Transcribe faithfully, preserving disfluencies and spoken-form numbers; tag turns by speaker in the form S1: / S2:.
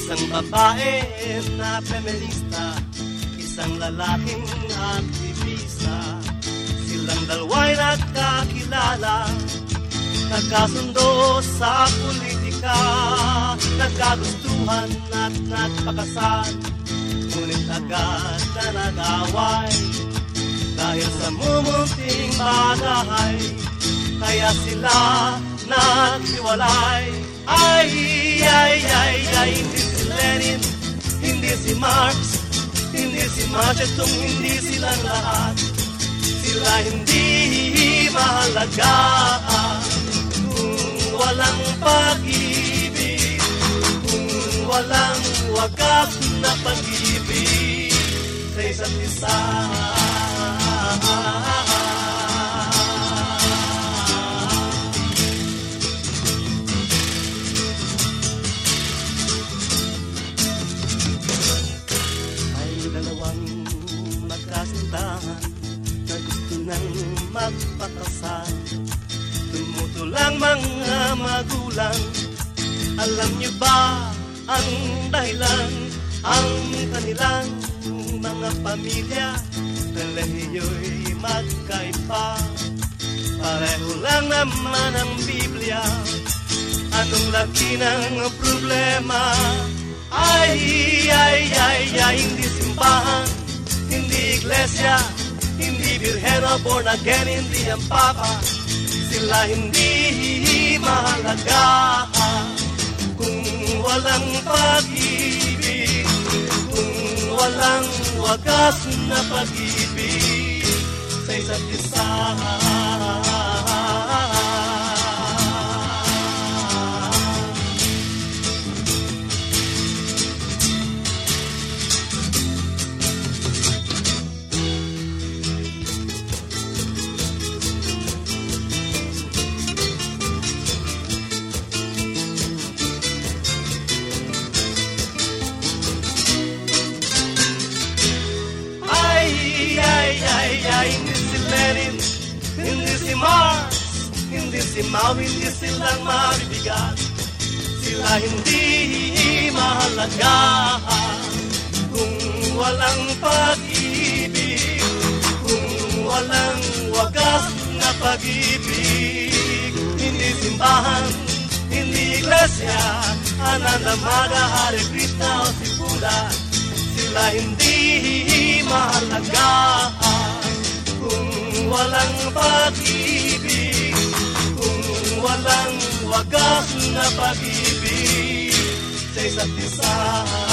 S1: Isang babae na feminista, isang lalaking aktivista. Silang dalawa'y nagkakilala, nagkasundo sa politika, nagkagustuhan at nagpakasal. Ngunit agad na nag-away dahil sa mumunting bagay, kaya sila naghiwalay. Ay, ay, ay, ay, hindi si Lenin, hindi si Marx, hindi si Mao Zedong, hindi silang lahat. Sila hindi mahalaga kung walang pag-ibig, kung walang wagas na pag-ibig sa isa't isa. Na gusto nang magpakasal, tumutulang mga magulang. Alam niyo ba ang dahilan? Ang kanilang mga pamilya, relihiyo'y magkaiba. Pareho lang naman ang Biblia. Anong laki ng problema? Ay, ay, ay, ay, hindi simbahan, hindi iglesia, hindi birhero, born again, hindi ang papa. Sila hindi mahalaga kung walang pag-ibig, kung walang wagas na pag-ibig sa isa't isa. Hindi si Lenin, hindi si Marx, hindi si Mao, hindi silang mabibigat. Sila hindi mahalaga kung walang pag-ibig, kung walang wagas na pag-ibig. Hindi simbahan, hindi iglesia, Ananda Maga, Hare Krishna o si Buddha. Sila hindi mahalaga kung walang pag-ibig, kung walang wagas na pag-ibig sa isa't isa.